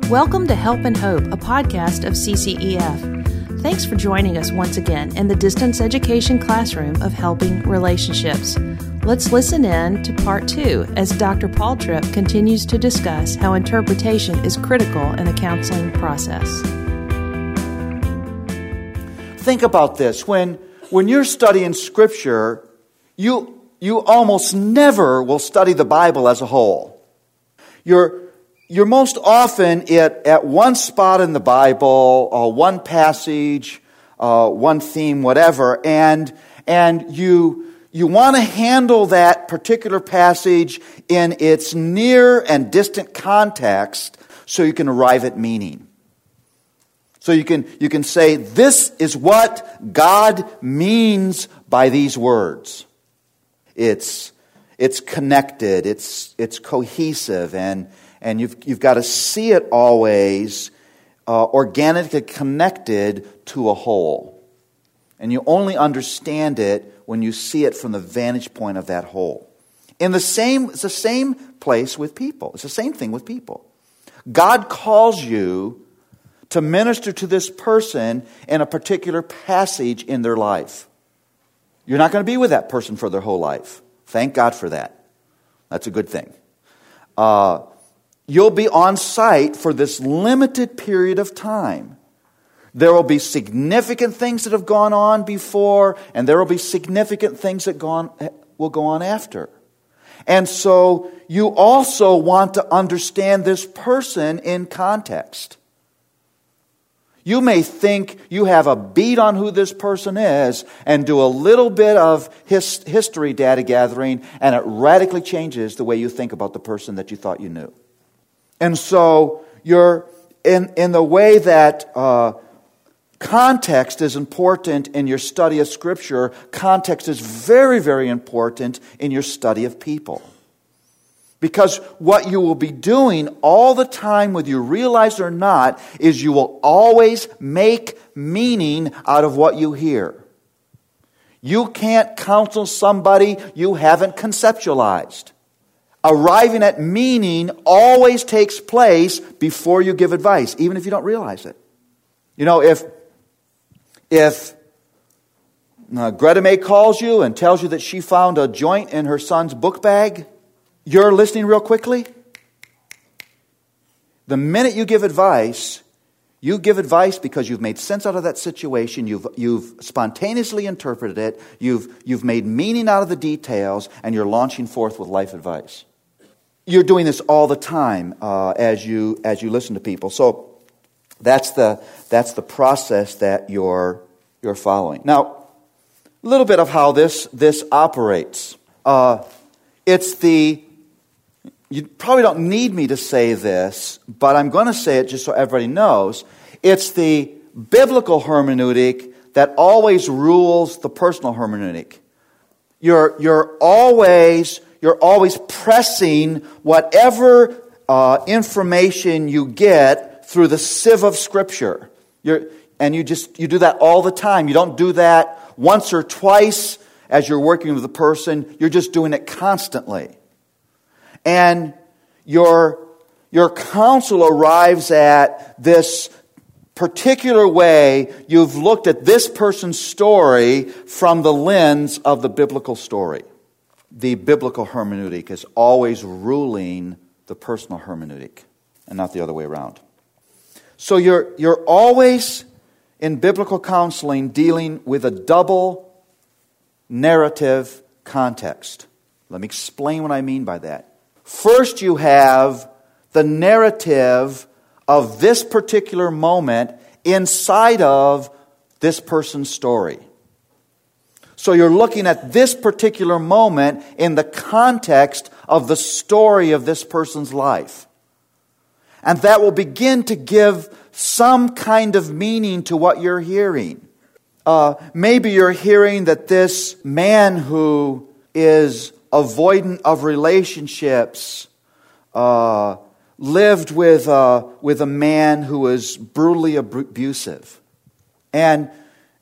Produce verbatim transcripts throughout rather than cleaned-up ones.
Welcome to Help and Hope, a podcast of C C E F. Thanks for joining us once again in the distance education classroom of helping relationships. Let's listen in to part two as Doctor Paul Tripp continues to discuss how interpretation is critical in the counseling process. Think about this. When, when you're studying Scripture, you, you almost never will study the Bible as a whole. You're You're most often at, at one spot in the Bible, uh, one passage, uh, one theme, whatever, and and you you want to handle that particular passage in its near and distant context so you can arrive at meaning. So you can you can say, this is what God means by these words. It's it's connected, it's it's cohesive, and And you've you've got to see it always uh, organically connected to a whole. And you only understand it when you see it from the vantage point of that whole. In the same, it's the same place with people. It's the same thing with people. God calls you to minister to this person in a particular passage in their life. You're not going to be with that person for their whole life. Thank God for that. That's a good thing. Uh, You'll be on site for this limited period of time. There will be significant things that have gone on before, and there will be significant things that gone, will go on after. And so you also want to understand this person in context. You may think you have a beat on who this person is and do a little bit of his, history data gathering, and it radically changes the way you think about the person that you thought you knew. And so you're in, in the way that uh, context is important in your study of Scripture, context is very, very important in your study of people. Because what you will be doing all the time, whether you realize it or not, is you will always make meaning out of what you hear. You can't counsel somebody you haven't conceptualized. Arriving at meaning always takes place before you give advice, even if you don't realize it. You know, if if uh, Greta May calls you and tells you that she found a joint in her son's book bag, you're listening real quickly. The minute you give advice, you give advice because you've made sense out of that situation, you've you've spontaneously interpreted it, you've you've made meaning out of the details, and you're launching forth with life advice. You're doing this all the time uh, as you as you listen to people. So that's the that's the process that you're you're following. Now, a little bit of how this this operates. Uh, it's the you probably don't need me to say this, but I'm going to say it just so everybody knows. It's the biblical hermeneutic that always rules the personal hermeneutic. You're you're always You're always pressing whatever uh, information you get through the sieve of Scripture. You're, and you just you do that all the time. You don't do that once or twice as you're working with a person. You're just doing it constantly. And your, your counsel arrives at this particular way. You've looked at this person's story from the lens of the biblical story. The biblical hermeneutic is always ruling the personal hermeneutic, and not the other way around. So you're you're always in biblical counseling dealing with a double narrative context. Let me explain what I mean by that. First, you have the narrative of this particular moment inside of this person's story. So you're looking at this particular moment in the context of the story of this person's life. And that will begin to give some kind of meaning to what you're hearing. Uh, maybe you're hearing that this man who is avoidant of relationships uh, lived with, uh, with a man who was brutally abusive. And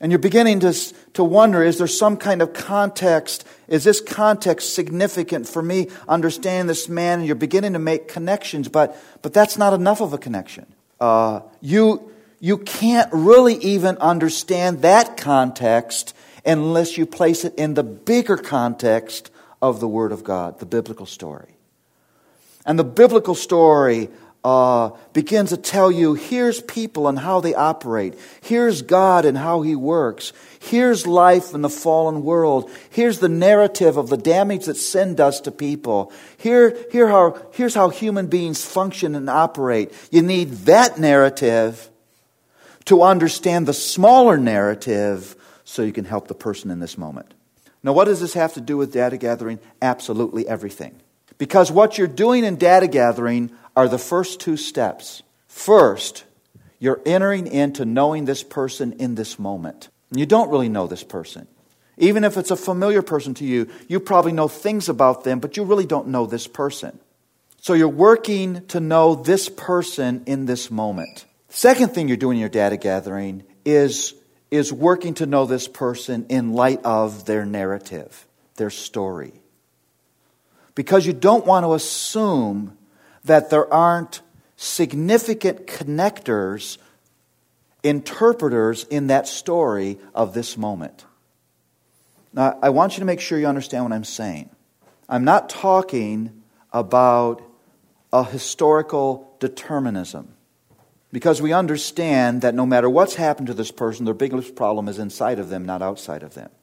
And you're beginning to, to wonder, is there some kind of context? Is this context significant for me understanding this man? And you're beginning to make connections, but, but that's not enough of a connection. Uh, you, you can't really even understand that context unless you place it in the bigger context of the Word of God, the biblical story. And the biblical story Uh, begins to tell you, here's people and how they operate. Here's God and how He works. Here's life in the fallen world. Here's the narrative of the damage that sin does to people. Here, here how, here's how human beings function and operate. You need that narrative to understand the smaller narrative so you can help the person in this moment. Now, what does this have to do with data gathering? Absolutely everything. Because what you're doing in data gathering are the first two steps. First, you're entering into knowing this person in this moment. And you don't really know this person. Even if it's a familiar person to you, you probably know things about them, but you really don't know this person. So you're working to know this person in this moment. Second thing you're doing in your data gathering is, is working to know this person in light of their narrative, their story. Because you don't want to assume that there aren't significant connectors, interpreters in that story of this moment. Now, I want you to make sure you understand what I'm saying. I'm not talking about a historical determinism. Because we understand that no matter what's happened to this person, their biggest problem is inside of them, not outside of them.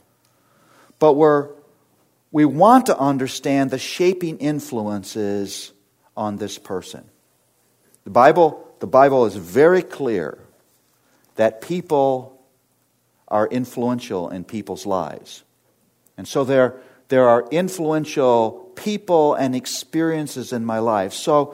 But we're, we want to understand the shaping influences on this person. The Bible, the Bible is very clear that people are influential in people's lives. And so there, there are influential people and experiences in my life. So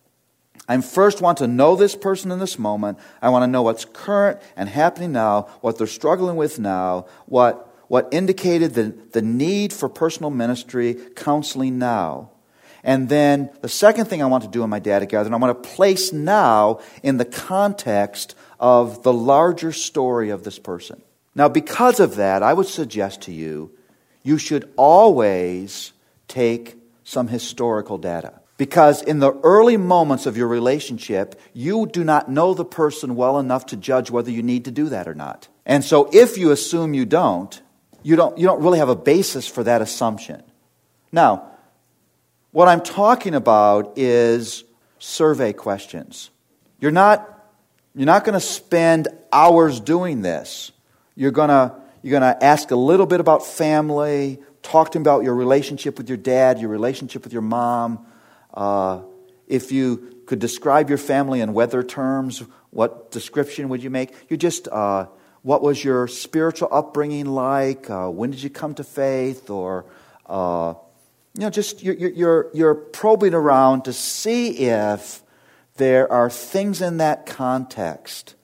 I first want to know this person in this moment. I want to know what's current and happening now, what they're struggling with now, what, what indicated the, the need for personal ministry, counseling now. And then the second thing I want to do in my data gathering, I want to place now in the context of the larger story of this person. Now, because of that, I would suggest to you, you should always take some historical data. Because in the early moments of your relationship, you do not know the person well enough to judge whether you need to do that or not. And so if you assume you don't, you don't, you don't really have a basis for that assumption. Now, what I'm talking about is survey questions. You're not, you're not going to spend hours doing this. You're going to, you're going to ask a little bit about family, talk to them about your relationship with your dad, your relationship with your mom. Uh, if you could describe your family in weather terms, what description would you make? You just, uh, what was your spiritual upbringing like? Uh, when did you come to faith? Or, uh, you know, just you're, you're, you're probing around to see if there are things in that context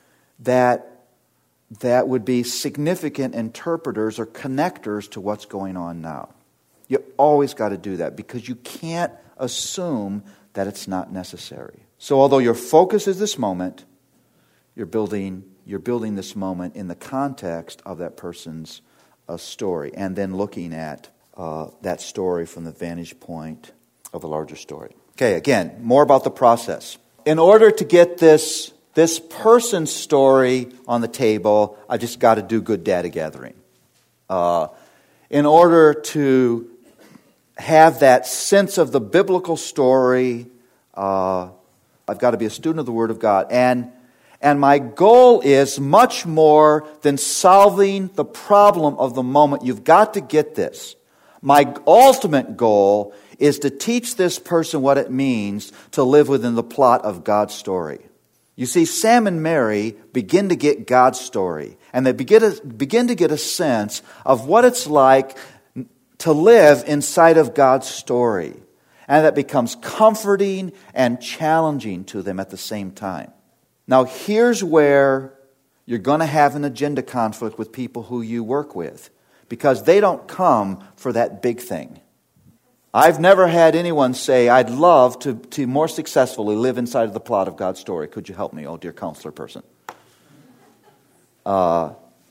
that that would be significant interpreters or connectors to what's going on now. You always got to do that because you can't assume that it's not necessary. So although your focus is this moment, you're building you're building this moment in the context of that person's uh, story, and then looking at uh, that story from the vantage point of the larger story. Okay, again, more about the process. In order to get this this person's story on the table, I just got to do good data gathering. Uh, in order to have that sense of the biblical story, uh, I've got to be a student of the Word of God. And, and my goal is much more than solving the problem of the moment. You've got to get this. My ultimate goal is to teach this person what it means to live within the plot of God's story. You see, Sam and Mary begin to get God's story, and they begin to, begin to get a sense of what it's like to live inside of God's story. And that becomes comforting and challenging to them at the same time. Now, here's where you're going to have an agenda conflict with people who you work with, because they don't come for that big thing. I've never had anyone say, I'd love to, to more successfully live inside of the plot of God's story. Could you help me, oh dear counselor person? Uh,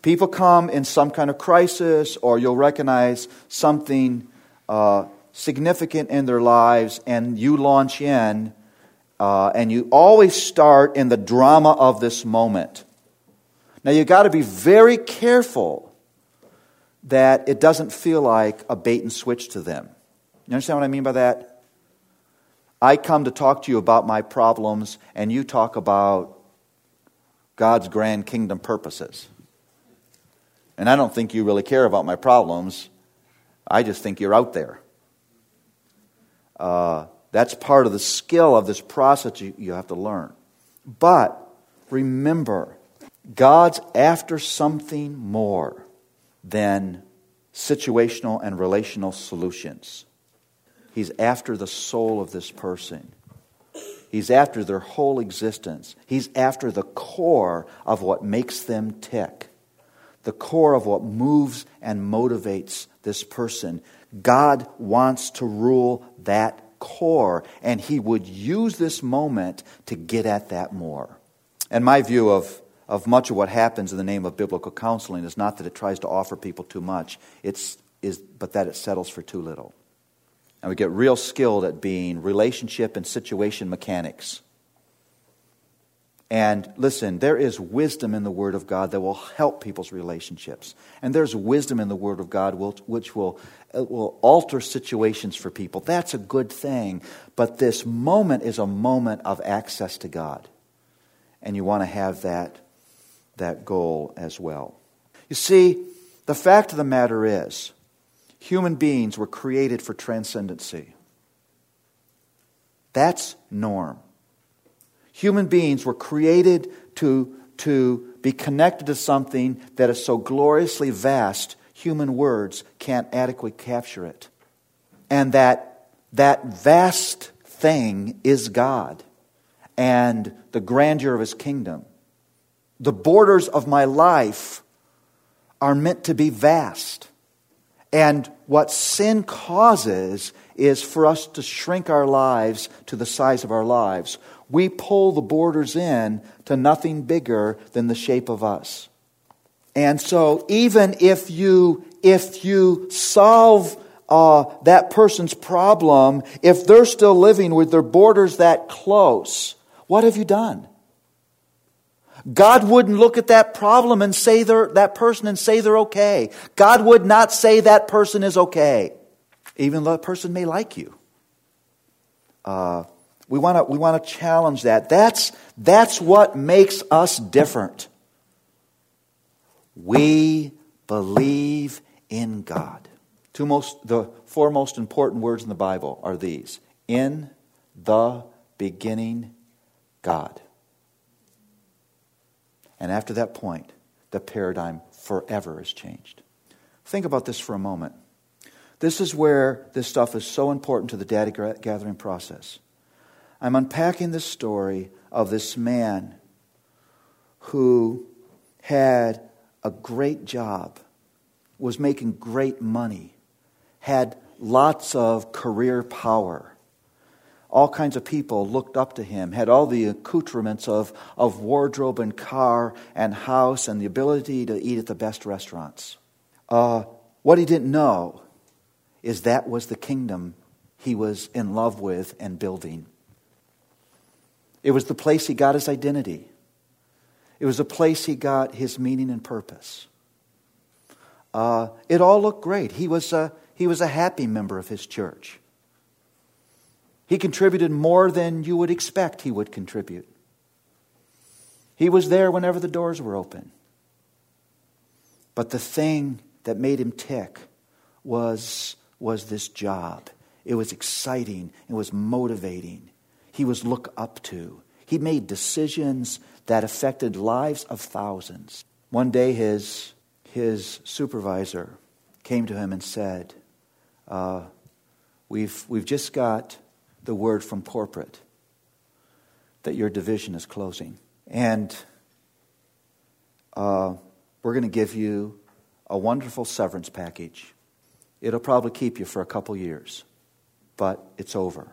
People come in some kind of crisis, or you'll recognize something uh, significant in their lives, and you launch in, uh, and you always start in the drama of this moment. Now, you've got to be very careful that it doesn't feel like a bait and switch to them. You understand what I mean by that? I come to talk to you about my problems, and you talk about God's grand kingdom purposes. And I don't think you really care about my problems. I just think you're out there. Uh, that's part of the skill of this process you, you have to learn. But remember, God's after something more than situational and relational solutions. He's after the soul of this person. He's after their whole existence. He's after the core of what makes them tick. The core of what moves and motivates this person. God wants to rule that core, and He would use this moment to get at that more. And my view of, of much of what happens in the name of biblical counseling is not that it tries to offer people too much, it's is but that it settles for too little. And we get real skilled at being relationship and situation mechanics. And listen, there is wisdom in the Word of God that will help people's relationships. And there's wisdom in the Word of God which will, will alter situations for people. That's a good thing. But this moment is a moment of access to God. And you want to have that, that goal as well. You see, the fact of the matter is, human beings were created for transcendency. That's norm. Human beings were created to, to be connected to something that is so gloriously vast, human words can't adequately capture it. And that, that vast thing is God and the grandeur of His kingdom. The borders of my life are meant to be vast. And what sin causes is for us to shrink our lives to the size of our lives. We pull the borders in to nothing bigger than the shape of us. And so even if you if you solve uh, that person's problem, if they're still living with their borders that close, what have you done? God wouldn't look at that problem and say they're, that person and say they're okay. God would not say that person is okay, even though that person may like you. Uh, we want to we want to challenge that. That's that's what makes us different. We believe in God. Two most the four most important words in the Bible are these: in the beginning, God. And after that point, the paradigm forever is changed. Think about this for a moment. This is where this stuff is so important to the data gathering process. I'm unpacking the story of this man who had a great job, was making great money, had lots of career power. All kinds of people looked up to him, had all the accoutrements of, of wardrobe and car and house and the ability to eat at the best restaurants. Uh, what he didn't know is that was the kingdom he was in love with and building. It was the place he got his identity. It was the place he got his meaning and purpose. Uh, it all looked great. He was a, he was a happy member of his church. He contributed more than you would expect he would contribute. He was there whenever the doors were open. But the thing that made him tick was, was this job. It was exciting. It was motivating. He was looked up to. He made decisions that affected lives of thousands. One day his, his supervisor came to him and said, uh, we've, we've just got the word from corporate that your division is closing. And uh, we're going to give you a wonderful severance package. It'll probably keep you for a couple years, but it's over.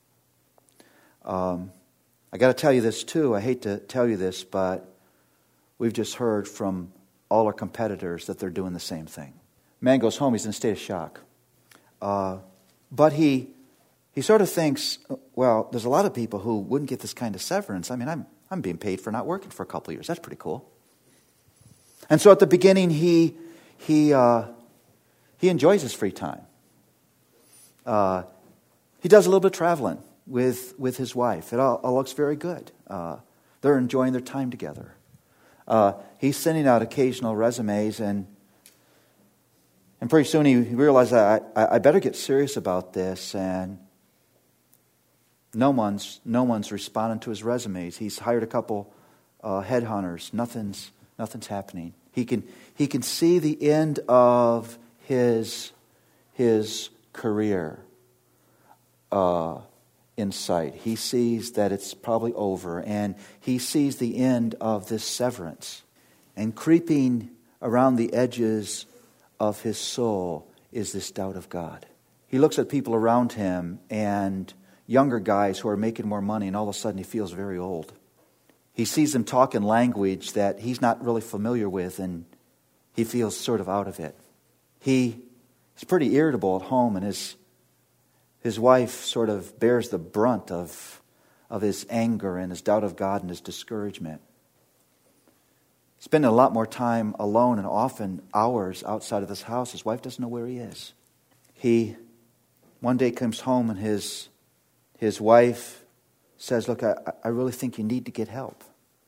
Um, I got to tell you this too. I hate to tell you this, but we've just heard from all our competitors that they're doing the same thing. Man goes home, he's in a state of shock. Uh, but he he sort of thinks, well, there's a lot of people who wouldn't get this kind of severance. I mean, I'm I'm being paid for not working for a couple of years. That's pretty cool. And so at the beginning, he he uh, he enjoys his free time. Uh, he does a little bit of traveling with with his wife. It all, all looks very good. Uh, they're enjoying their time together. Uh, he's sending out occasional resumes, and and pretty soon he realized that I, I better get serious about this. And no one's no one's responding to his resumes. He's hired a couple uh, headhunters. Nothing's nothing's happening. He can he can see the end of his his career uh, in sight. He sees that it's probably over, and he sees the end of this severance. And creeping around the edges of his soul is this doubt of God. He looks at people around him and younger guys who are making more money, and all of a sudden he feels very old. He sees them talk in language that he's not really familiar with, and he feels sort of out of it. He, he's pretty irritable at home, and his his wife sort of bears the brunt of, of his anger and his doubt of God and his discouragement. Spending a lot more time alone and often hours outside of this house. His wife doesn't know where he is. He one day comes home and his his wife says, look, I, I really think you need to get help.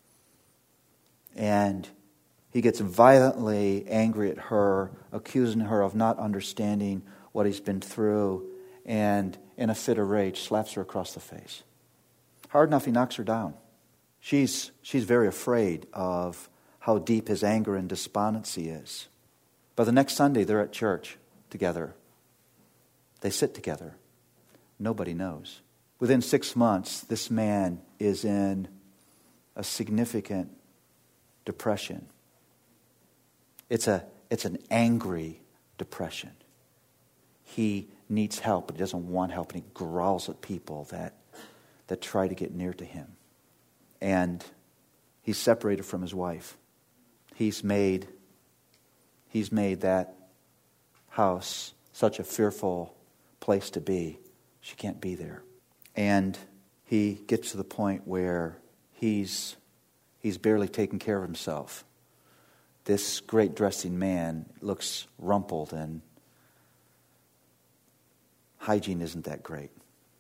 And he gets violently angry at her, accusing her of not understanding what he's been through, and in a fit of rage slaps her across the face. Hard enough, he knocks her down. She's she's very afraid of how deep his anger and despondency is. But the next Sunday, they're at church together. They sit together. Nobody knows. Within six months, this man is in a significant depression. It's a it's an angry depression. He needs help, but he doesn't want help, and he growls at people that that try to get near to him. And he's separated from his wife. He's made he's made that house such a fearful place to be. She can't be there. And he gets to the point where he's he's barely taking care of himself. This great dressing man looks rumpled, and hygiene isn't that great.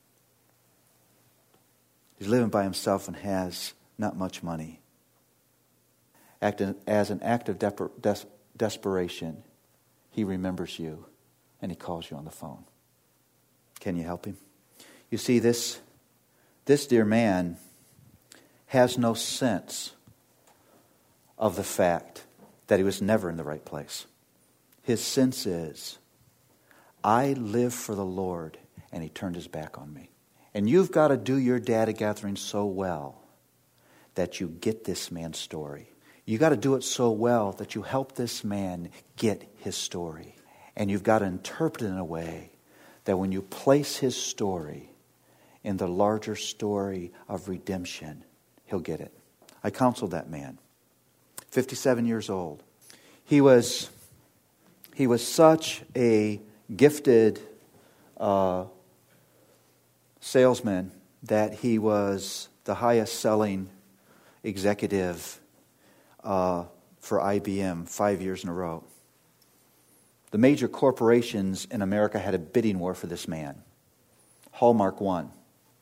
He's living by himself and has not much money. Acting as an act of de- des- desperation, he remembers you and he calls you on the phone. Can you help him? You see, this, this dear man has no sense of the fact that he was never in the right place. His sense is, I live for the Lord, and he turned his back on me. And you've got to do your data gathering so well that you get this man's story. You got to do it so well that you help this man get his story. And you've got to interpret it in a way that when you place his story in the larger story of redemption, he'll get it. I counseled that man, fifty-seven years old. He was, he was such a gifted uh, salesman that he was the highest selling executive uh, for I B M five years in a row. The major corporations in America had a bidding war for this man. Hallmark won.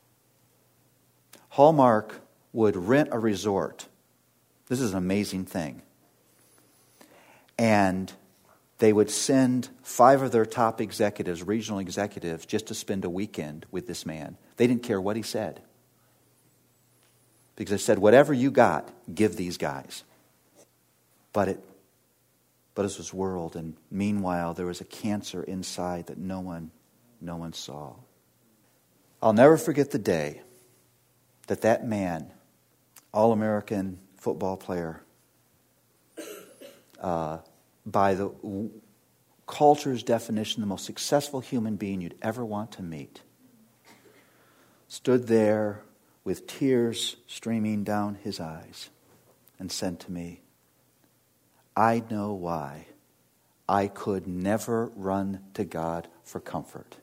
Hallmark would rent a resort. This is an amazing thing. And they would send five of their top executives, regional executives, just to spend a weekend with this man. They didn't care what he said. Because they said, whatever you got, give these guys. But it, but it was his world, and meanwhile there was a cancer inside that no one, no one saw. I'll never forget the day that that man, All-American football player, uh, by the w- culture's definition, the most successful human being you'd ever want to meet, stood there with tears streaming down his eyes and said to me, I know why I could never run to God for comfort.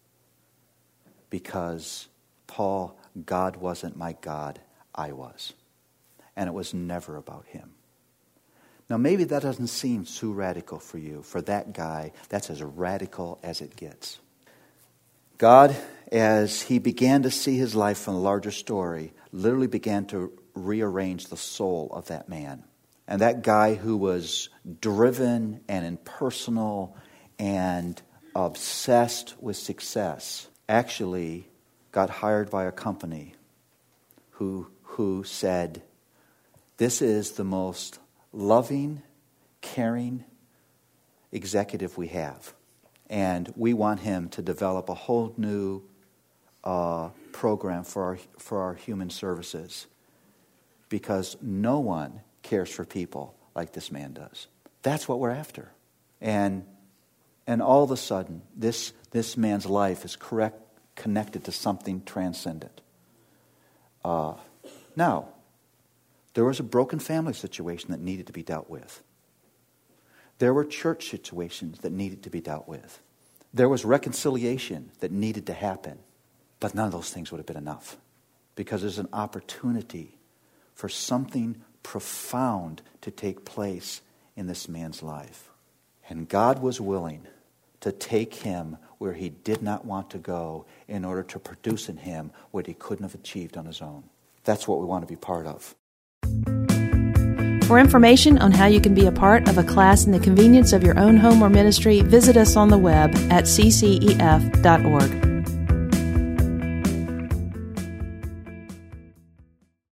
Because, Paul, God wasn't my God, I was. And it was never about him. Now, maybe that doesn't seem too radical for you. For that guy, that's as radical as it gets. God, as he began to see his life from a larger story, literally began to rearrange the soul of that man. And that guy who was driven and impersonal and obsessed with success actually got hired by a company who, who said, this is the most loving, caring executive we have. And we want him to develop a whole new uh, program for our, for our human services. Because no one cares for people like this man does. That's what we're after. And and all of a sudden, this, this man's life is correct, connected to something transcendent. Uh, now, there was a broken family situation that needed to be dealt with. There were church situations that needed to be dealt with. There was reconciliation that needed to happen. But none of those things would have been enough. Because there's an opportunity for something profound to take place in this man's life. And God was willing to take him where he did not want to go in order to produce in him what he couldn't have achieved on his own. That's what we want to be part of. For information on how you can be a part of a class in the convenience of your own home or ministry, visit us on the web at c c e f dot org.